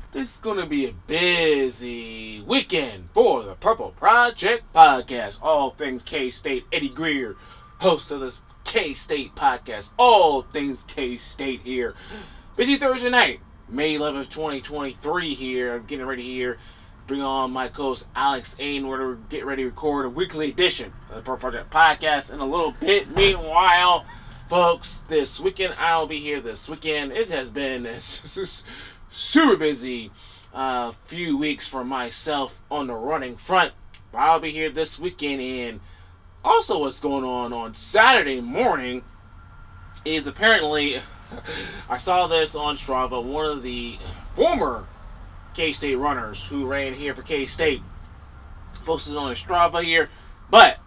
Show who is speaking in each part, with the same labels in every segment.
Speaker 1: This is going to be a busy weekend for the Purple Project Podcast. All things K-State. Eddie Greer, host of this K-State podcast. All things K-State here. Busy Thursday night, May 11th, 2023 here. I'm getting ready here. Bring on my co-host Alex Ain. We're going to get ready to record a weekly edition of the Purple Project Podcast in a little bit. Meanwhile, folks, this weekend I'll be here this weekend. It has been super busy few weeks for myself on the running front. But I'll be here this weekend, and also what's going on Saturday morning is apparently I saw this on Strava. One of the former K-State runners who ran here for K-State posted on Strava here, but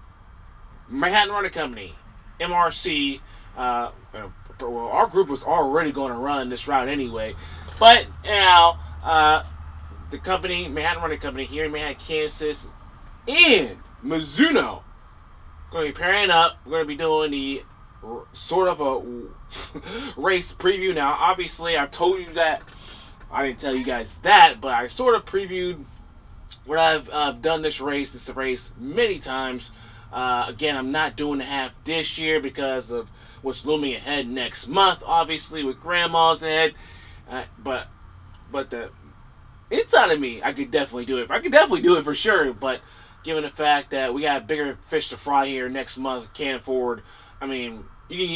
Speaker 1: Manhattan Running Company, MRC, well, our group was already going to run this route anyway, but now the company, Manhattan Running Company here in Manhattan, Kansas, and Mizuno, going to be pairing up. We're going to be doing the sort of a race preview. Now, obviously, I've told you that. I didn't tell you guys that, but I sort of previewed what I've done this race many times. Again, I'm not doing the half this year because of what's looming ahead next month, obviously, with grandma's ahead. But the inside of me, I could definitely do it. I could definitely do it for sure, but given the fact that we got bigger fish to fry here next month, can't afford. I mean,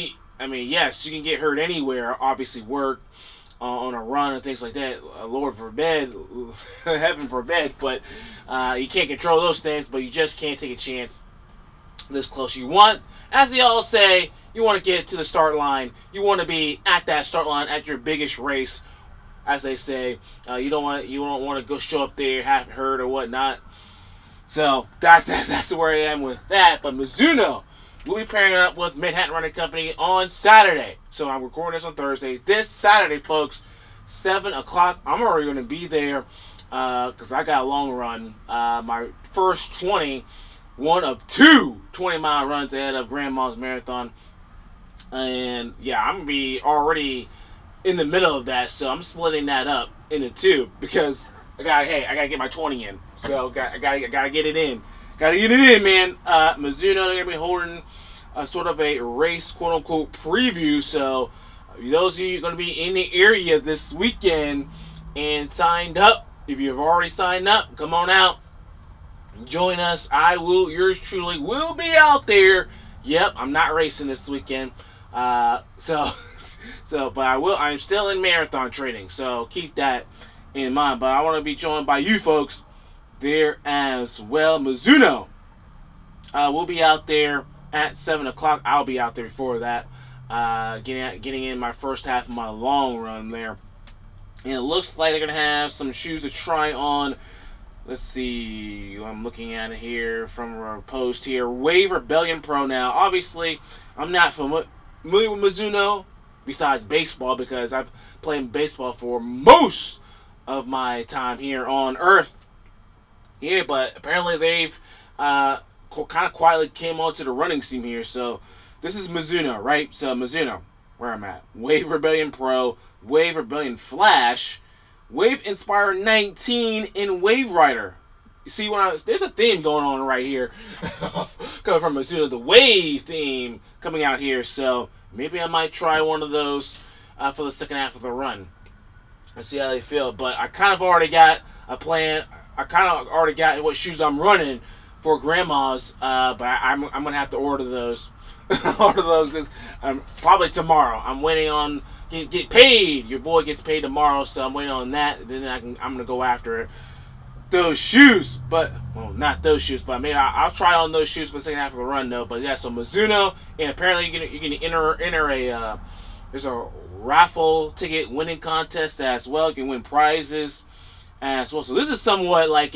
Speaker 1: yes, you can get hurt anywhere. Obviously, work on a run and things like that. Lord forbid, heaven forbid, but you can't control those things. But you just can't take a chance this close. You want, as they all say, you want to get to the start line. You want to be at that start line at your biggest race, as they say. You don't want to go show up there half hurt or whatnot. So that's where I am with that. But Mizuno will be pairing up with Manhattan Running Company on Saturday. So I'm recording this on Thursday. This Saturday, folks, 7 o'clock. I'm already going to be there because I got a long run. My first 20, one of two 20-mile runs ahead of Grandma's Marathon. And, yeah, I'm going to be already in the middle of that. So I'm splitting that up into two because I got to get my 20 in. So I got to get it in. Got to get it in, man. Mizuno, they're going to be holding sort of a race, quote-unquote, preview. So those of you going to be in the area this weekend and signed up, if you've already signed up, come on out. Join us. Yours truly, will be out there. Yep, I'm not racing this weekend. But I'm still in marathon training. So keep that in mind. But I want to be joined by you folks there as well. Mizuno will be out there at 7 o'clock. I'll be out there before that, getting in my first half of my long run there. And it looks like they're going to have some shoes to try on. Let's see. I'm looking at it here from a post here. Wave Rebellion Pro now. Obviously, I'm not familiar with Mizuno besides baseball because I've played baseball for most of my time here on Earth. Yeah, but apparently they've kind of quietly came onto the running scene here. So this is Mizuno, right? So Mizuno, where I'm at. Wave Rebellion Pro, Wave Rebellion Flash, Wave Inspire 19, and Wave Rider. You see, there's a theme going on right here. Coming from Mizuno, the Wave theme coming out here. So maybe I might try one of those for the second half of the run and see how they feel. But I kind of already got a plan. I kind of already got what shoes I'm running for Grandma's, but I'm gonna have to order those. Order those this probably tomorrow. I'm waiting on get paid. Your boy gets paid tomorrow, so I'm waiting on that. Then I'm gonna go after it. Those shoes, but not those shoes, but maybe I'll try on those shoes for the second half of the run though. But yeah, so Mizuno, and apparently you're gonna enter a there's a raffle ticket winning contest as well. You can win prizes as well. So this is somewhat like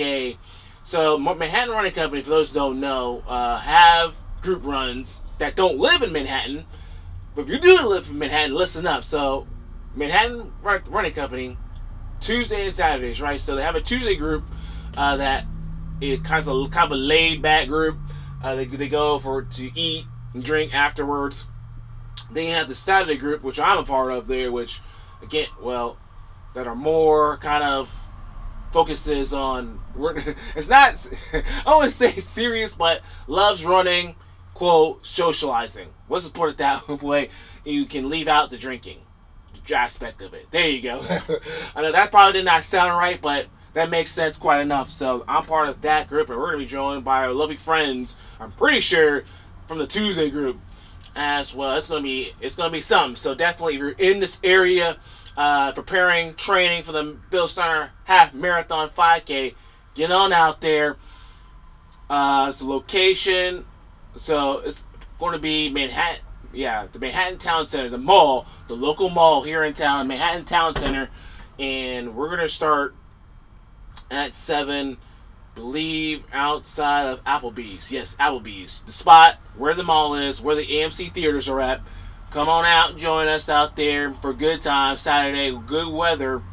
Speaker 1: Manhattan Running Company, for those who don't know, have group runs that don't live in Manhattan. But if you do live in Manhattan, listen up. So Manhattan Running Company, Tuesday and Saturdays, right? So they have a Tuesday group that is kind of a laid back group. They go to eat and drink afterwards. Then you have the Saturday group, which I'm a part of there, which again, well, that are more kind of focuses on it's not I wouldn't say serious, but loves running, quote, socializing. Let's just put it that way. You can leave out the drinking aspect of it. There you go. I know that probably did not sound right, but that makes sense quite enough. So I'm part of that group, and we're gonna be joined by our lovely friends, I'm pretty sure, from the Tuesday group as well. It's gonna be something. So definitely, if you're in this area, preparing, training for the Bill Steiner Half Marathon 5K, get on out there. It's a location, so it's going to be Manhattan. Yeah, the Manhattan Town Center, the mall, the local mall here in town, Manhattan Town Center, and we're gonna start at 7. Believe outside of Applebee's. Yes, Applebee's, the spot where the mall is, where the AMC theaters are at. Come on out and join us out there for a good time Saturday. Good weather.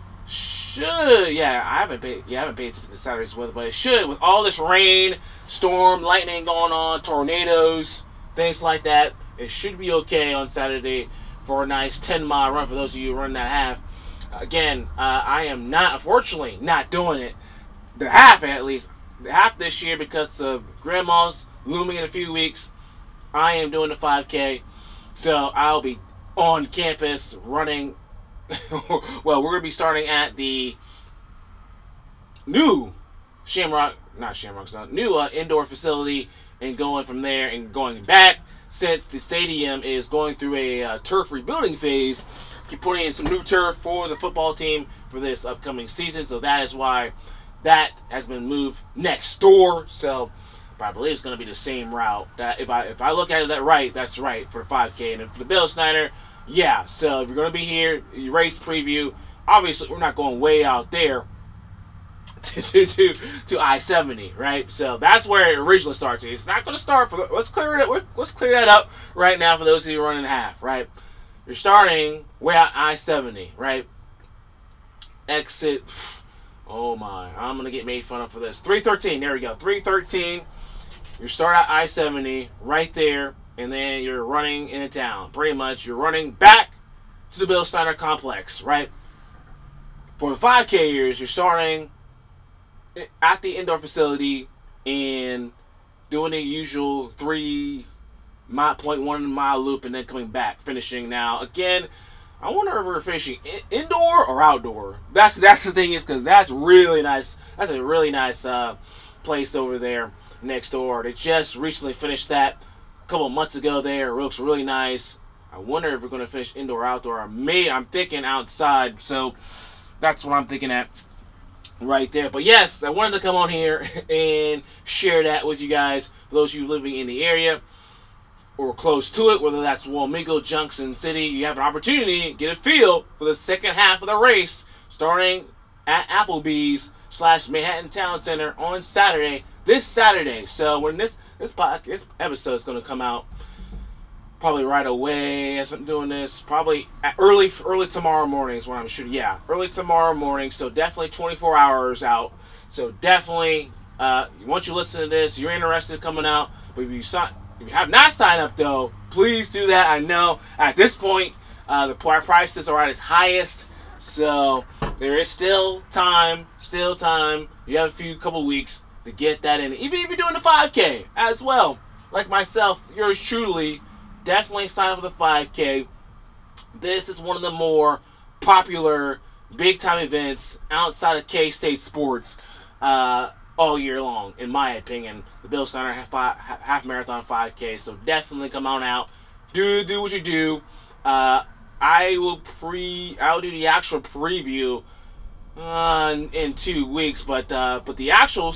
Speaker 1: I haven't paid attention to Saturday's weather, but it should, with all this rain, storm, lightning going on, tornadoes, things like that. It should be okay on Saturday for a nice 10-mile run for those of you who run that half. Again, I am not, unfortunately, not doing it. The half, at least. The half this year because of Grandma's looming in a few weeks. I am doing the 5K. So I'll be on campus running. Well, we're going to be starting at the new new indoor facility and going from there and going back, since the stadium is going through a turf rebuilding phase. Keep putting in some new turf for the football team for this upcoming season, so that is why that has been moved next door. So I believe it's going to be the same route. That if I look at it that right, that's right for the 5K. And then for the Bill Snyder, yeah. So if you're going to be here, race preview. Obviously, we're not going way out there to I-70, right? So that's where it originally starts. It's not going to start for. Let's clear that up right now for those of you running half, right? You're starting way out I-70, right? Exit. Oh my! I'm gonna get made fun of for this. 313. There we go. 313. You start at I-70 right there, and then you're running into town. Pretty much, you're running back to the Bill Steiner complex, right? For the 5K years, you're starting at the indoor facility and doing the usual 3.1 mile loop, and then coming back, finishing. Now again, I wonder if we're finishing indoor or outdoor. That's the thing, is because that's really nice. That's a really nice place over there next door. They just recently finished that a couple of months ago. There, it looks really nice. I wonder if we're going to finish indoor or outdoor. I'm thinking outside. So that's what I'm thinking at right there. But yes, I wanted to come on here and share that with you guys. For those of you living in the area or close to it, whether that's Wamego, Junction City, you have an opportunity to get a feel for the second half of the race, starting at Applebee's / Manhattan Town Center on this Saturday. So when this episode is going to come out probably right away as I'm doing this, probably early tomorrow morning is when I'm shooting. Yeah, early tomorrow morning. So definitely 24 hours out. So definitely, once you listen to this, you're interested in coming out. But if you have not signed up, though, please do that. I know at this point the prices are at its highest, so there is still time. You have couple weeks to get that in. Even if you're doing the 5K as well, like myself, yours truly, definitely sign up for the 5K. This is one of the more popular big-time events outside of K-State sports all year long, in my opinion. The Bill Steiner half marathon 5K. So definitely come on out. Do what you do. I will do the actual preview in 2 weeks, but the actual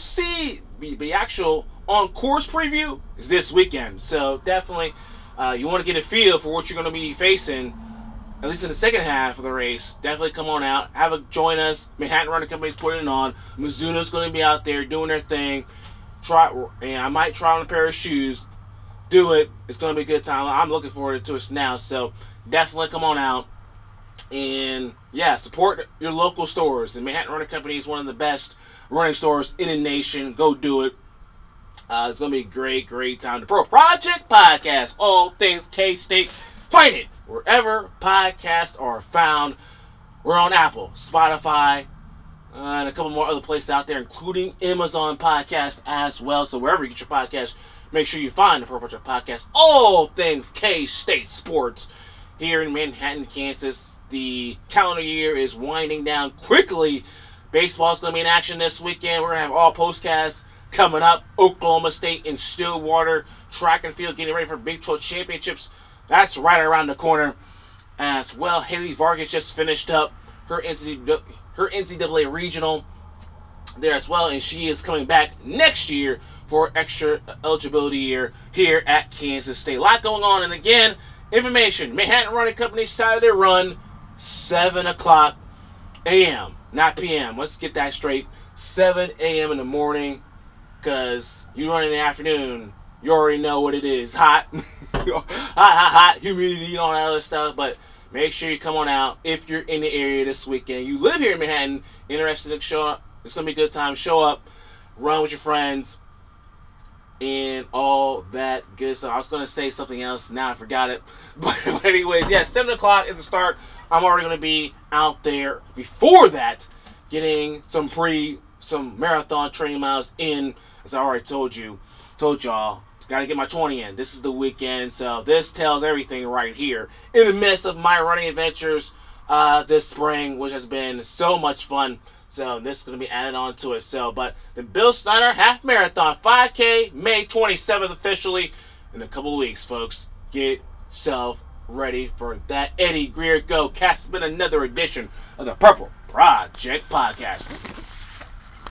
Speaker 1: on course preview is this weekend. So definitely, you want to get a feel for what you're going to be facing, at least in the second half of the race. Definitely come on out, join us. Manhattan Running Company's putting it on. Mizuno's going to be out there doing their thing. I might try on a pair of shoes. Do it. It's going to be a good time. I'm looking forward to it now. So definitely come on out and support your local stores. The Manhattan Running Company is one of the best running stores in the nation. Go do it. It's going to be a great time. The Pro Project Podcast, all things K-State. Find it wherever podcasts are found. We're on Apple, Spotify, and a couple more other places out there, including Amazon Podcast as well. So wherever you get your podcast, make sure you find the Purple Project Podcast. All things K-State sports here in Manhattan, Kansas. The calendar year is winding down quickly. Baseball's going to be in action this weekend. We're going to have all postcasts coming up. Oklahoma State in Stillwater. Track and field getting ready for Big 12 championships. That's right around the corner. As well, Haley Vargas just finished up her NCAA regional there as well, and she is coming back next year for extra eligibility year here at Kansas State. A lot going on, and again, information, Manhattan Running Company Saturday run, 7 o'clock a.m., not p.m. Let's get that straight. 7 a.m. in the morning, because you run in the afternoon, you already know what it is. Hot, hot, humidity, and all that other stuff, but make sure you come on out if you're in the area this weekend. You live here in Manhattan, interested to show up. It's going to be a good time. Show up, run with your friends, and all that good stuff. I was going to say something else. Now I forgot it. But anyways, yeah, 7 o'clock is the start. I'm already going to be out there before that, getting some marathon training miles in, as I already told y'all. Got to get my 20 in. This is the weekend, so this tells everything right here. In the midst of my running adventures this spring, which has been so much fun. So this is going to be added on to it. So, but the Bill Snyder Half Marathon 5K, May 27th officially, in a couple of weeks, folks. Get yourself ready for that. Eddie Greer Go. Cast has been another edition of the Purple Project Podcast.